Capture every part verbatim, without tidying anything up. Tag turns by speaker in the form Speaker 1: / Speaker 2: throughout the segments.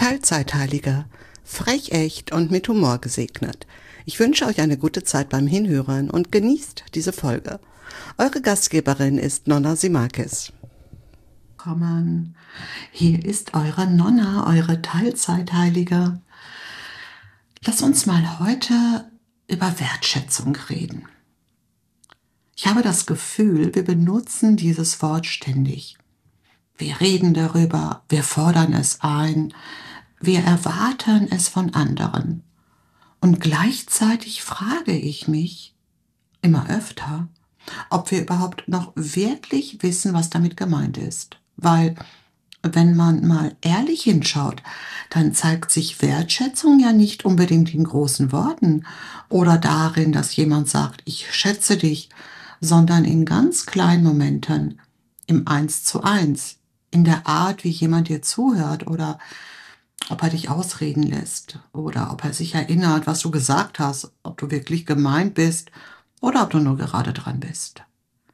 Speaker 1: Teilzeitheiliger, frech echt und mit Humor gesegnet. Ich wünsche euch eine gute Zeit beim Hinhören und genießt diese Folge. Eure Gastgeberin ist Nonna Simakis.
Speaker 2: Willkommen. Hier ist eure Nonna, eure Teilzeitheilige. Lass uns mal heute über Wertschätzung reden. Ich habe das Gefühl, wir benutzen dieses Wort ständig. Wir reden darüber, wir fordern es ein, wir erwarten es von anderen. Und gleichzeitig frage ich mich immer öfter, ob wir überhaupt noch wirklich wissen, was damit gemeint ist. Weil, wenn man mal ehrlich hinschaut, dann zeigt sich Wertschätzung ja nicht unbedingt in großen Worten oder darin, dass jemand sagt, ich schätze dich, sondern in ganz kleinen Momenten, im Eins zu eins, in der Art, wie jemand dir zuhört oder ob er dich ausreden lässt oder ob er sich erinnert, was du gesagt hast, ob du wirklich gemeint bist oder ob du nur gerade dran bist.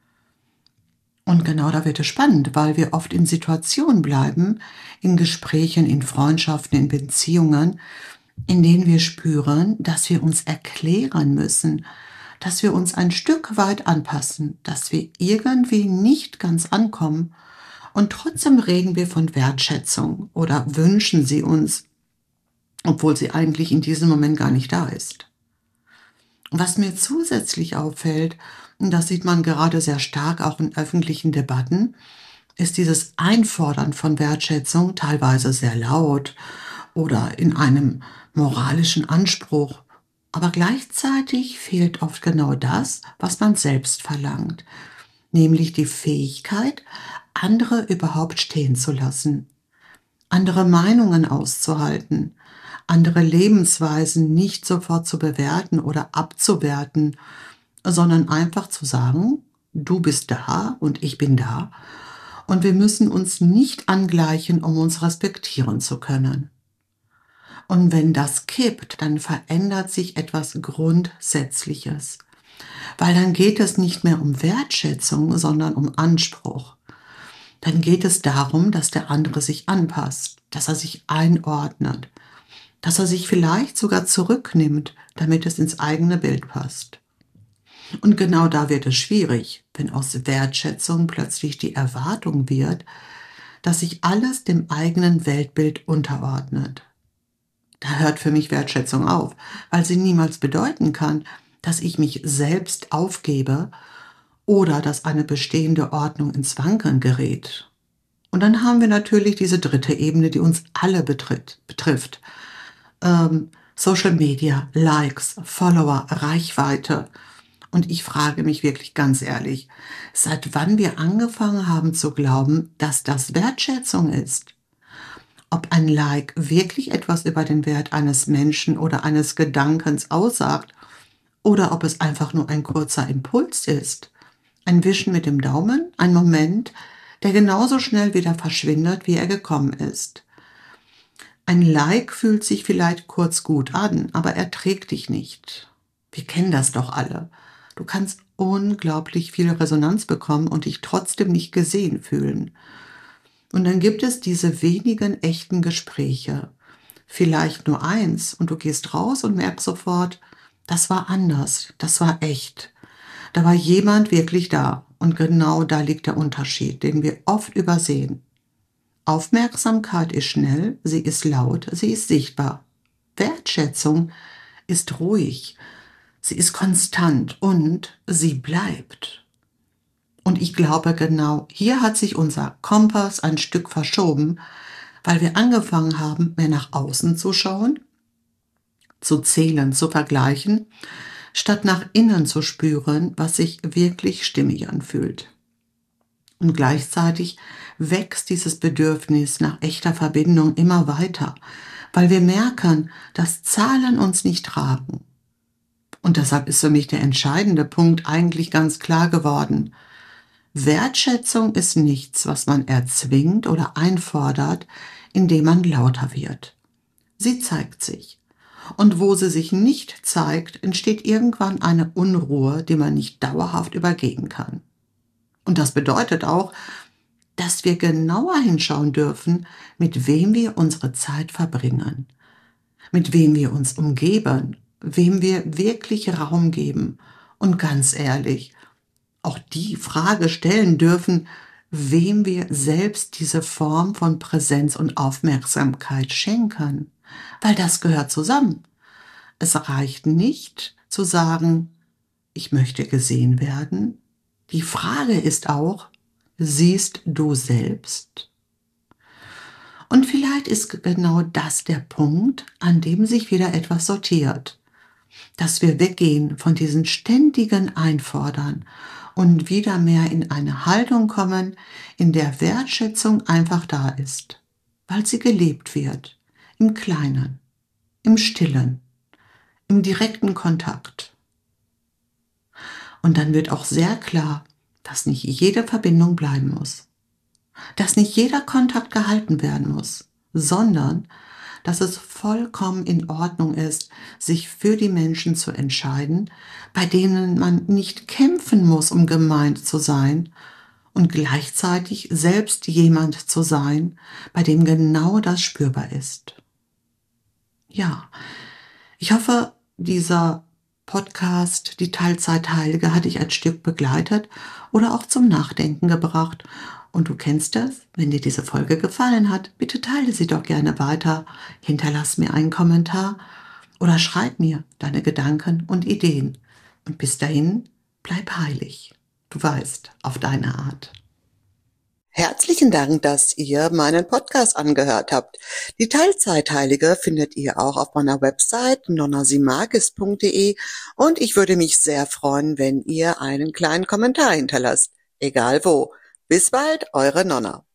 Speaker 2: Und genau da wird es spannend, weil wir oft in Situationen bleiben, in Gesprächen, in Freundschaften, in Beziehungen, in denen wir spüren, dass wir uns erklären müssen, dass wir uns ein Stück weit anpassen, dass wir irgendwie nicht ganz ankommen und trotzdem reden wir von Wertschätzung oder wünschen sie uns, obwohl sie eigentlich in diesem Moment gar nicht da ist. Was mir zusätzlich auffällt, und das sieht man gerade sehr stark auch in öffentlichen Debatten, ist dieses Einfordern von Wertschätzung teilweise sehr laut oder in einem moralischen Anspruch. Aber gleichzeitig fehlt oft genau das, was man selbst verlangt, nämlich die Fähigkeit, andere überhaupt stehen zu lassen, andere Meinungen auszuhalten, andere Lebensweisen nicht sofort zu bewerten oder abzuwerten, sondern einfach zu sagen, du bist da und ich bin da und wir müssen uns nicht angleichen, um uns respektieren zu können. Und wenn das kippt, dann verändert sich etwas Grundsätzliches, weil dann geht es nicht mehr um Wertschätzung, sondern um Anspruch. Dann geht es darum, dass der andere sich anpasst, dass er sich einordnet, dass er sich vielleicht sogar zurücknimmt, damit es ins eigene Bild passt. Und genau da wird es schwierig, wenn aus Wertschätzung plötzlich die Erwartung wird, dass sich alles dem eigenen Weltbild unterordnet. Da hört für mich Wertschätzung auf, weil sie niemals bedeuten kann, dass ich mich selbst aufgebe oder dass eine bestehende Ordnung ins Wanken gerät. Und dann haben wir natürlich diese dritte Ebene, die uns alle betritt, betrifft. Ähm, Social Media, Likes, Follower, Reichweite. Und ich frage mich wirklich ganz ehrlich, seit wann wir angefangen haben zu glauben, dass das Wertschätzung ist? Ob ein Like wirklich etwas über den Wert eines Menschen oder eines Gedankens aussagt oder ob es einfach nur ein kurzer Impuls ist. Ein Wischen mit dem Daumen, ein Moment, der genauso schnell wieder verschwindet, wie er gekommen ist. Ein Like fühlt sich vielleicht kurz gut an, aber er trägt dich nicht. Wir kennen das doch alle. Du kannst unglaublich viel Resonanz bekommen und dich trotzdem nicht gesehen fühlen. Und dann gibt es diese wenigen echten Gespräche. Vielleicht nur eins und du gehst raus und merkst sofort, das war anders, das war echt. Da war jemand wirklich da und genau da liegt der Unterschied, den wir oft übersehen. Aufmerksamkeit ist schnell, sie ist laut, sie ist sichtbar. Wertschätzung ist ruhig, sie ist konstant und sie bleibt. Und ich glaube, genau hier hat sich unser Kompass ein Stück verschoben, weil wir angefangen haben, mehr nach außen zu schauen, zu zählen, zu vergleichen, statt nach innen zu spüren, was sich wirklich stimmig anfühlt. Und gleichzeitig wächst dieses Bedürfnis nach echter Verbindung immer weiter, weil wir merken, dass Zahlen uns nicht tragen. Und deshalb ist für mich der entscheidende Punkt eigentlich ganz klar geworden. Wertschätzung ist nichts, was man erzwingt oder einfordert, indem man lauter wird. Sie zeigt sich. Und wo sie sich nicht zeigt, entsteht irgendwann eine Unruhe, die man nicht dauerhaft übergehen kann. Und das bedeutet auch, dass wir genauer hinschauen dürfen, mit wem wir unsere Zeit verbringen, mit wem wir uns umgeben, wem wir wirklich Raum geben und ganz ehrlich, auch die Frage stellen dürfen, wem wir selbst diese Form von Präsenz und Aufmerksamkeit schenken, weil das gehört zusammen. Es reicht nicht zu sagen, ich möchte gesehen werden. Die Frage ist auch, siehst du selbst? Und vielleicht ist genau das der Punkt, an dem sich wieder etwas sortiert, dass wir weggehen von diesen ständigen Einfordern und wieder mehr in eine Haltung kommen, in der Wertschätzung einfach da ist, weil sie gelebt wird, im Kleinen, im Stillen, im direkten Kontakt. Und dann wird auch sehr klar, dass nicht jede Verbindung bleiben muss, dass nicht jeder Kontakt gehalten werden muss, sondern dass es vollkommen in Ordnung ist, sich für die Menschen zu entscheiden, bei denen man nicht kämpfen muss, um gemeint zu sein und gleichzeitig selbst jemand zu sein, bei dem genau das spürbar ist. Ja, ich hoffe, dieser Podcast, die Teilzeitheilige, hat dich ein Stück begleitet oder auch zum Nachdenken gebracht. Und du kennst das, wenn dir diese Folge gefallen hat, bitte teile sie doch gerne weiter, hinterlass mir einen Kommentar oder schreib mir deine Gedanken und Ideen. Und bis dahin, bleib heilig. Du weißt, auf deine Art.
Speaker 1: Herzlichen Dank, dass ihr meinen Podcast angehört habt. Die Teilzeitheilige findet ihr auch auf meiner Website nonna simakis punkt de und ich würde mich sehr freuen, wenn ihr einen kleinen Kommentar hinterlasst. Egal wo. Bis bald, eure Nonna.